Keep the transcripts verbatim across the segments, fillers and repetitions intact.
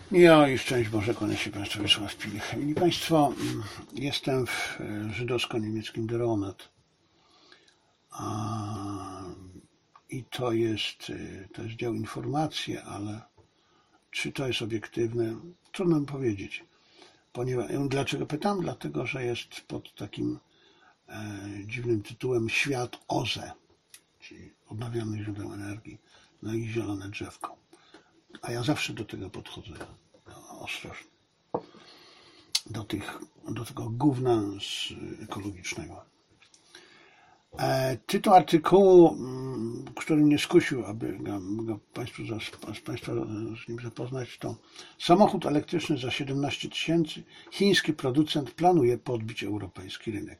Ja i szczęść Boże, kłania się Państwu, Wiesław Pilich. Szanowni Państwo, jestem w żydowsko-niemieckim Deronet. I to jest, to jest dział informacji, ale czy to jest obiektywne, trudno mi powiedzieć. Ponieważ, dlaczego pytam? Dlatego, że jest pod takim e, dziwnym tytułem Świat O Z E, czyli odnawialnych źródeł energii, no i zielone drzewko. A ja zawsze do tego podchodzę ostrożnie. Do, tych, do tego gówna z ekologicznego. E, tytuł artykułu, który mnie skusił, aby go, go Państwu, z Państwa z nim zapoznać, to samochód elektryczny za siedemnaście tysięcy. Chiński producent planuje podbić europejski rynek.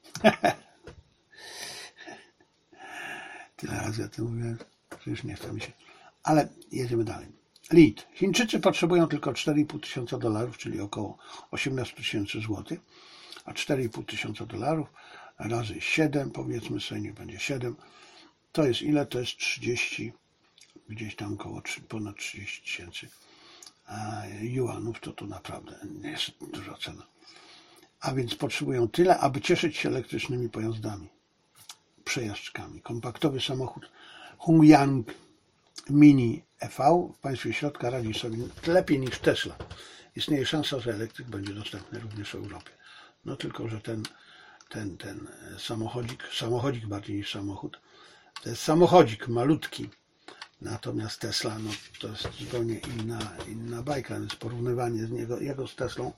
Tyle razy o tym mówiłem, że już nie chce mi się. Ale jedziemy dalej. Lead. Chińczycy potrzebują tylko cztery i pół tysiąca dolarów, czyli około osiemnaście tysięcy złotych, a cztery i pół tysiąca dolarów razy siedem, powiedzmy sobie, niech będzie siedem, to jest ile? To jest trzydzieści, gdzieś tam około ponad trzydzieści tysięcy juanów, to to naprawdę nie jest duża cena. A więc potrzebują tyle, aby cieszyć się elektrycznymi pojazdami, przejażdżkami. Kompaktowy samochód Hongyang Mini E V w państwie środka radzi sobie lepiej niż Tesla. Istnieje szansa, że elektryk będzie dostępny również w Europie. No tylko, że ten, ten, ten samochodzik, samochodzik bardziej niż samochód, to jest samochodzik malutki. Natomiast Tesla, no to jest zupełnie inna, inna bajka, więc porównywanie z niego, jego z Teslą,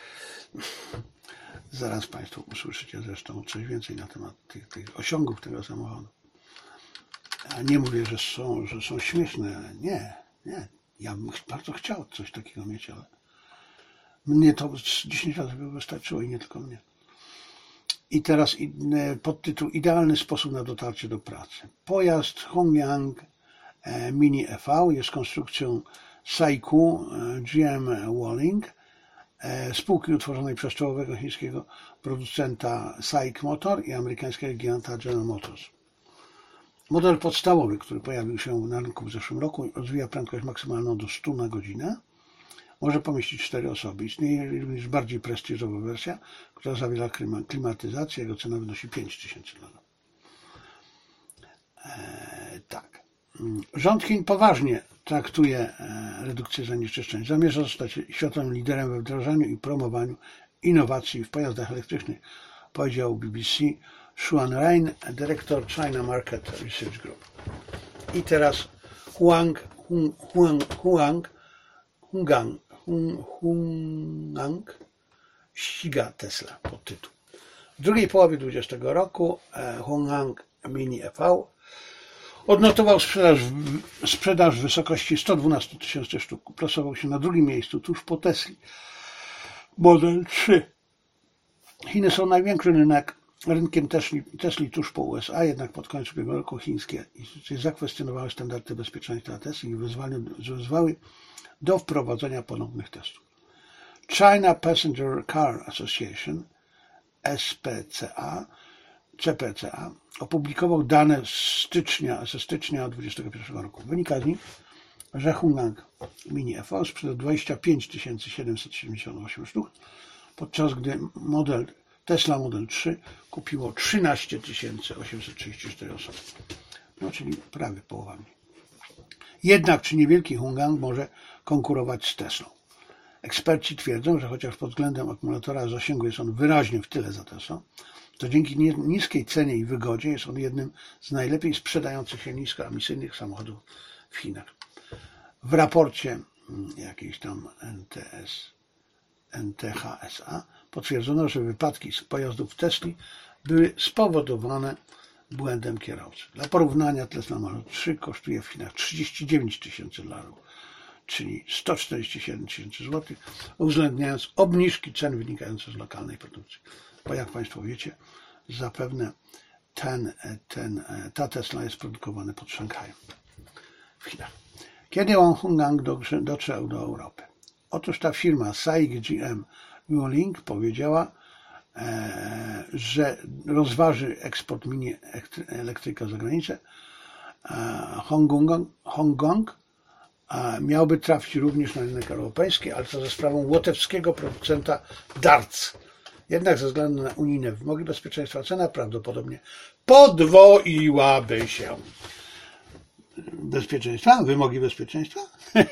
zaraz Państwo usłyszycie zresztą coś więcej na temat tych, tych osiągów tego samochodu. A nie mówię, że są, że są śmieszne. Nie, nie. Ja bym bardzo chciał coś takiego mieć, ale mnie to dziesięć razy by wystarczyło i nie tylko mnie. I teraz podtytuł Idealny sposób na dotarcie do pracy. Pojazd Hongyang Mini E V jest konstrukcją Saiku G M Walling, spółki utworzonej przez czołowego chińskiego producenta SAIC Motor i amerykańskiego giganta General Motors. Model podstawowy, który pojawił się na rynku w zeszłym roku, rozwija prędkość maksymalną do stu na godzinę. Może pomieścić cztery osoby. Istnieje również bardziej prestiżowa wersja, która zawiera klimatyzację. Jego cena wynosi pięć tysięcy dolarów. Eee, tak. Rząd Chin poważnie traktuje redukcję zanieczyszczeń. Zamierza zostać światowym liderem we wdrażaniu i promowaniu innowacji w pojazdach elektrycznych, powiedział B B C Xuan Rain, dyrektor China Market Research Group. I teraz Huang, Huang, Huang, Hongyang, Hongyang ściga Tesla, podtytuł. W drugiej połowie dwudziestego roku Hongyang Mini E V odnotował sprzedaż, sprzedaż w wysokości sto dwanaście tysięcy sztuk. Plasował się na drugim miejscu, tuż po Tesli Model trzy. Chiny są największym rynek, rynkiem Tesli, Tesli tuż po U S A, jednak pod koniec ubiegłego roku chińskie instytucje zakwestionowały standardy bezpieczeństwa Tesli i wezwały do wprowadzenia ponownych testów. China Passenger Car Association S P C A C P C A opublikował dane z stycznia, ze stycznia dwudziestego pierwszego roku. Wynika z nich, że Hongyang Mini E V sprzedał dwadzieścia pięć tysięcy siedemset siedemdziesiąt osiem sztuk, podczas gdy model Tesla Model trzy kupiło trzynaście tysięcy osiemset trzydzieści cztery osoby. No, czyli prawie połowa mniej. Jednak czy niewielki Hongyang może konkurować z Teslą? Eksperci twierdzą, że chociaż pod względem akumulatora zasięgu jest on wyraźnie w tyle za Teslą, to dzięki niskiej cenie i wygodzie jest on jednym z najlepiej sprzedających się niskoemisyjnych samochodów w Chinach. W raporcie jakiejś tam N T S, N T H S A potwierdzono, że wypadki z pojazdów Tesli były spowodowane błędem kierowcy. Dla porównania Tesla Model trzy kosztuje w Chinach trzydzieści dziewięć tysięcy dolarów, czyli sto czterdzieści siedem tysięcy złotych, uwzględniając obniżki cen wynikające z lokalnej produkcji. Bo jak Państwo wiecie, zapewne ten, ten, ta Tesla jest produkowana pod Szanghajem w Chinach. Kiedy Hongyang dotrzał do Europy? Otóż ta firma SAIC G M Walling powiedziała, e, że rozważy eksport mini elektryka za granicę. E, Hongkong, Hongkong a miałby trafić również na rynek europejski, ale to za sprawą łotewskiego producenta Darts. Jednak ze względu na unijne wymogi bezpieczeństwa cena prawdopodobnie podwoiłaby się. Bezpieczeństwa? Wymogi bezpieczeństwa?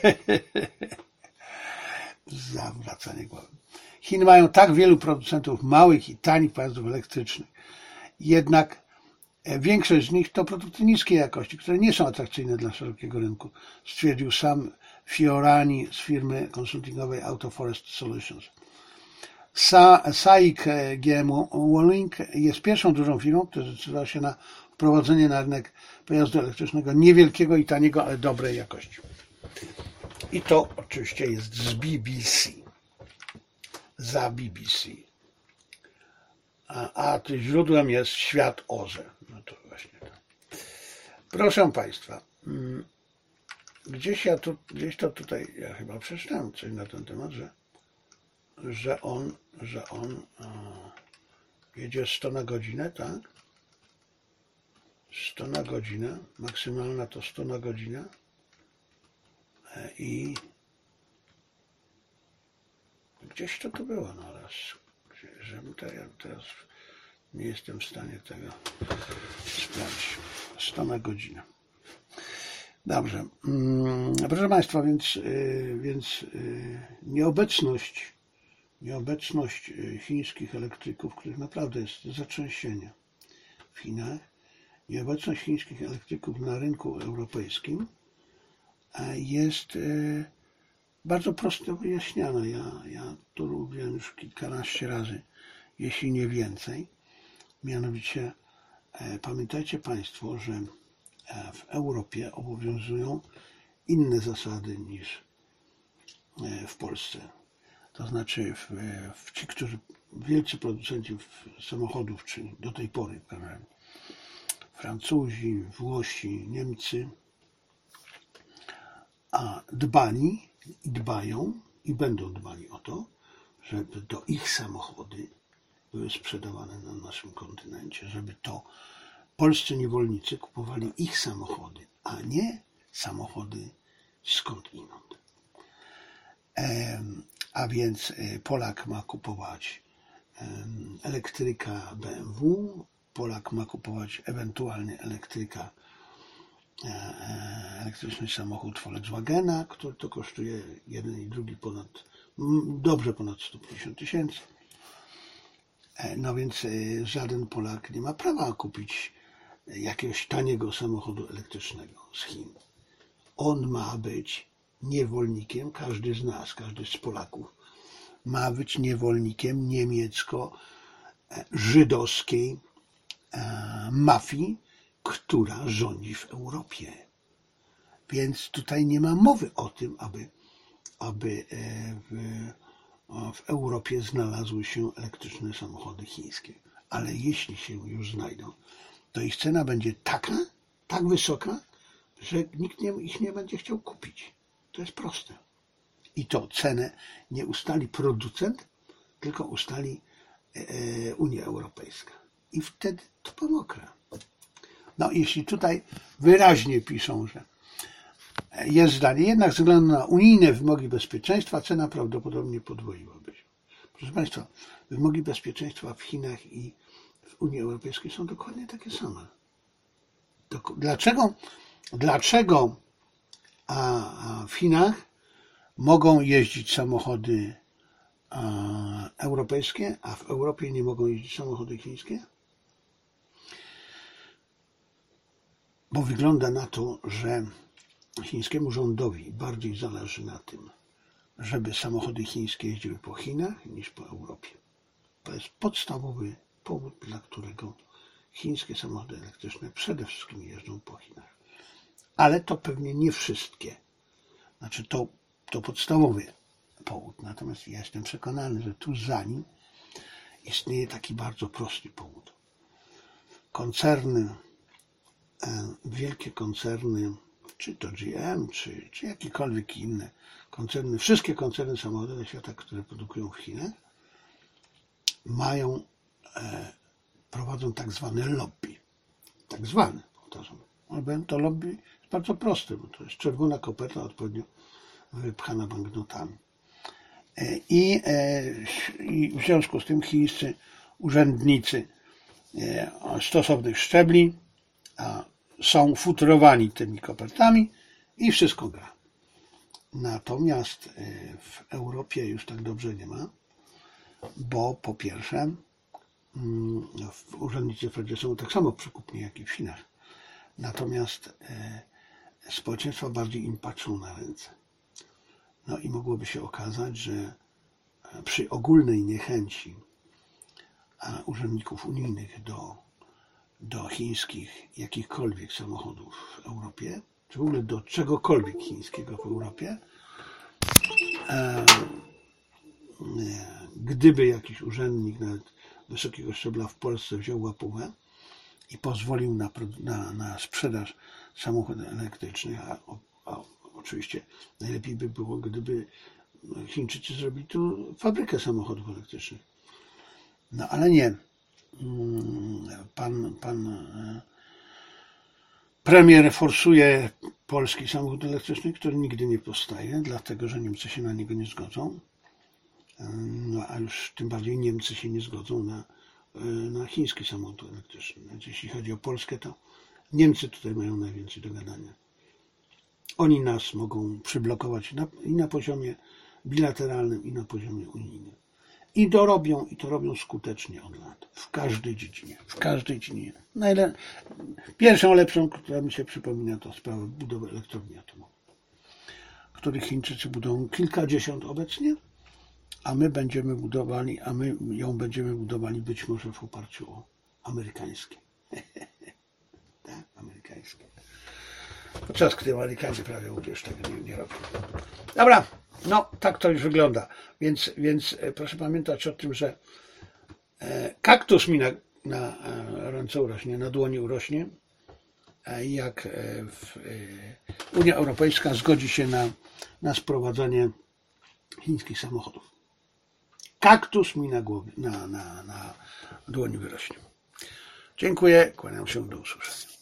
Zawracanie głowy. Chiny mają tak wielu producentów małych i tanich pojazdów elektrycznych. Jednak większość z nich to produkty niskiej jakości, które nie są atrakcyjne dla szerokiego rynku, stwierdził sam Fiorani z firmy konsultingowej Autoforest Solutions. Sa SAIC G M Wuling jest pierwszą dużą firmą, która zdecydowała się na wprowadzenie na rynek pojazdu elektrycznego niewielkiego i taniego, ale dobrej jakości. I to oczywiście jest z B B C. Za B B C. A, a źródłem jest Świat O Z E. No to właśnie to. Proszę Państwa, gdzieś ja tu, gdzieś to tutaj, ja chyba przeczytałem coś na ten temat, że, że on, że on o, jedzie sto na godzinę, tak? sto na godzinę, maksymalna to sto na godzinę i gdzieś to tu było, no raz, żebym to, ja teraz nie jestem w stanie tego sprawdzić. sto na godzinę. Dobrze. Proszę Państwa, więc, więc nieobecność, nieobecność chińskich elektryków, których naprawdę jest zatrzęsienie w Chinach, nieobecność chińskich elektryków na rynku europejskim jest bardzo prosto wyjaśniana. Ja, ja to lubiłem już kilkanaście razy, jeśli nie więcej. Mianowicie pamiętajcie Państwo, że w Europie obowiązują inne zasady niż w Polsce. To znaczy w, w ci, którzy wielcy producenci samochodów, czyli do tej pory Francuzi, Włosi, Niemcy, a dbali i dbają i będą dbali o to, żeby to ich samochody były sprzedawane na naszym kontynencie, żeby to polscy niewolnicy kupowali ich samochody, a nie samochody skądinąd. A więc Polak ma kupować elektryka B M W, Polak ma kupować ewentualnie elektryka, elektryczny samochód Volkswagena, który to kosztuje jeden i drugi ponad, dobrze ponad sto pięćdziesiąt tysięcy. No więc żaden Polak nie ma prawa kupić jakiegoś taniego samochodu elektrycznego z Chin. On ma być niewolnikiem, każdy z nas, każdy z Polaków ma być niewolnikiem niemiecko-żydowskiej mafii, która rządzi w Europie. Więc tutaj nie ma mowy o tym, aby, aby w, w Europie znalazły się elektryczne samochody chińskie. Ale jeśli się już znajdą, to ich cena będzie taka, tak wysoka, że nikt nie, ich nie będzie chciał kupić. To jest proste. I to cenę nie ustali producent, tylko ustali e, Unia Europejska. I wtedy to pomokre. No jeśli tutaj wyraźnie piszą, że jest zdanie, jednak ze względu na unijne wymogi bezpieczeństwa cena prawdopodobnie podwoiłaby się. Proszę Państwa, wymogi bezpieczeństwa w Chinach i w Unii Europejskiej są dokładnie takie same. Dlaczego, dlaczego a w Chinach mogą jeździć samochody europejskie, a w Europie nie mogą jeździć samochody chińskie? Bo wygląda na to, że chińskiemu rządowi bardziej zależy na tym, żeby samochody chińskie jeździły po Chinach niż po Europie. To jest podstawowy powód, dla którego chińskie samochody elektryczne przede wszystkim jeżdżą po Chinach. Ale to pewnie nie wszystkie. Znaczy to, to podstawowy powód. Natomiast ja jestem przekonany, że tu za nim istnieje taki bardzo prosty powód. Koncerny, wielkie koncerny, czy to G M, czy, czy jakiekolwiek inne koncerny, wszystkie koncerny samochodowe świata, które produkują w Chinach, mają, e, prowadzą tak zwane lobby. Tak zwane, powtarzam. Ale to lobby Bardzo proste, bo to jest czerwona koperta odpowiednio wypchana banknotami. I, I w związku z tym chińscy urzędnicy stosownych szczebli są futrowani tymi kopertami i wszystko gra. Natomiast w Europie już tak dobrze nie ma, bo po pierwsze urzędnicy wprawdzie są tak samo przekupni jak i w Chinach, natomiast społeczeństwa bardziej im patrzą na ręce. No i mogłoby się okazać, że przy ogólnej niechęci urzędników unijnych do, do chińskich jakichkolwiek samochodów w Europie, czy w ogóle do czegokolwiek chińskiego w Europie, gdyby jakiś urzędnik nawet wysokiego szczebla w Polsce wziął łapówę i pozwolił na, na, na sprzedaż samochodów elektrycznych, a, a oczywiście najlepiej by było, gdyby Chińczycy zrobili tu fabrykę samochodów elektrycznych. No ale nie. Pan, pan premier forsuje polski samochód elektryczny, który nigdy nie powstaje, dlatego że Niemcy się na niego nie zgodzą. No a już tym bardziej Niemcy się nie zgodzą na, na chiński samochód elektryczny. Więc jeśli chodzi o Polskę, to Niemcy tutaj mają najwięcej do gadania. Oni nas mogą przyblokować na, i na poziomie bilateralnym, i na poziomie unijnym. I to robią, i to robią skutecznie od lat. W każdej dziedzinie. W każdej dziedzinie. Najle... Pierwszą lepszą, która mi się przypomina, to sprawa budowy elektrowni atomowej, których Chińczycy budują kilkadziesiąt obecnie, a my będziemy budowali, a my ją będziemy budowali być może w oparciu o amerykańskie. Tak, amerykańskie. Podczas gdy Amerykanie prawie już tego nie, nie robią. Dobra, no tak to już wygląda. Więc, więc proszę pamiętać o tym, że kaktus mi na, na ręce urośnie, na dłoni urośnie, jak w Unia Europejska zgodzi się na, na sprowadzanie chińskich samochodów. Kaktus mi na głowie, na, na, na dłoni wyrośnie. Dziękuję, kłaniam się, do usłyszenia.